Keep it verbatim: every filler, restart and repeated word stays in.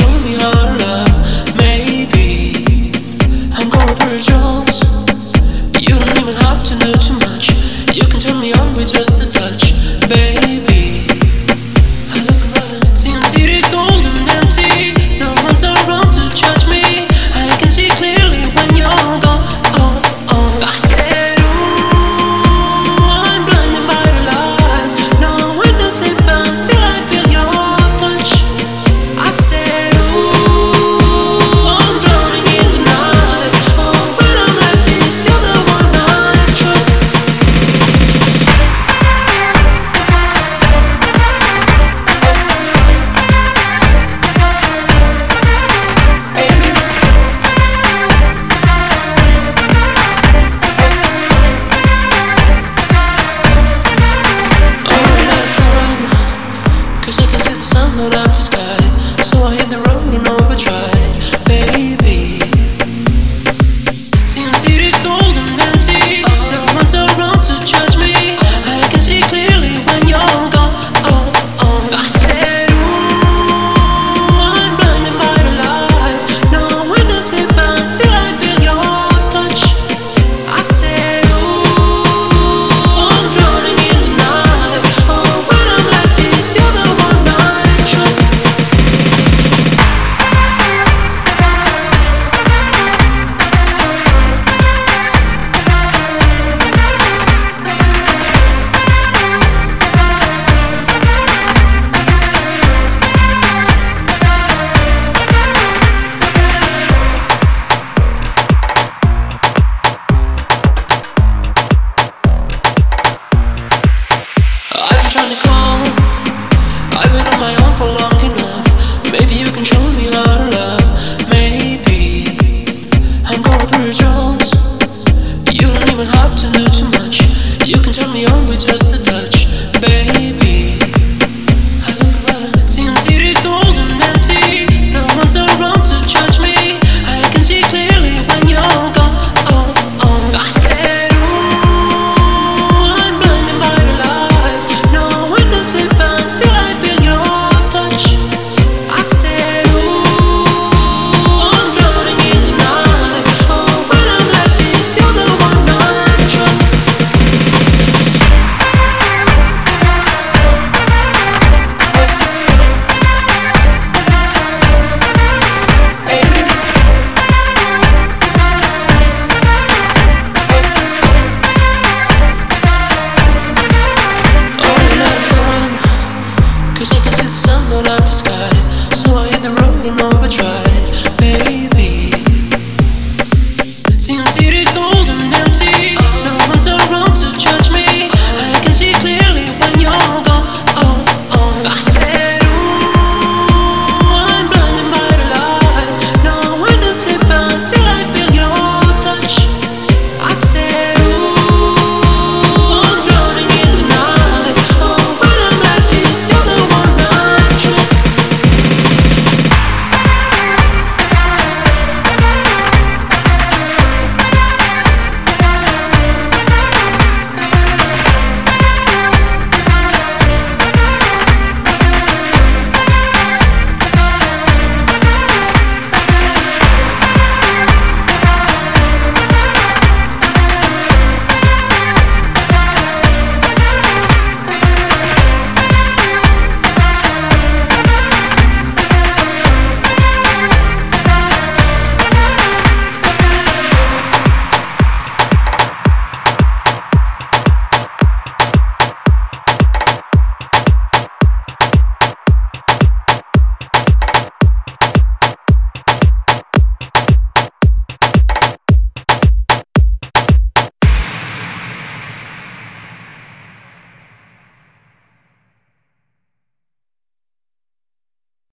show me how to love. Maybe I'm going through jolts. You don't even have to do too much. You can turn me on with just a touch, baby. I look around, seeing cities cold and empty. No one's around to judge me. I can see clearly when you're gone. Oh, oh. I said, ooh, I'm blinded by the lights. No one can sleep until I feel your touch. I said, ooh, I'm drowning in the night. Oh, when I'm like this, you're the one I trust. Cause I can see the sun light up the sky. So I hit the road and overdrive, baby. Seeing cities cold and empty. No one's around to judge me. I can see clearly when you're gone. Oh, oh. I said, ooh, I'm blinded by the lights. No one can sleep until I feel your touch. I said, ooh, I'm drowning in the night. Oh, when I'm like this, you're the one I trust. I've been trying to call. I've been on my own for long enough. Maybe you can show me how to love.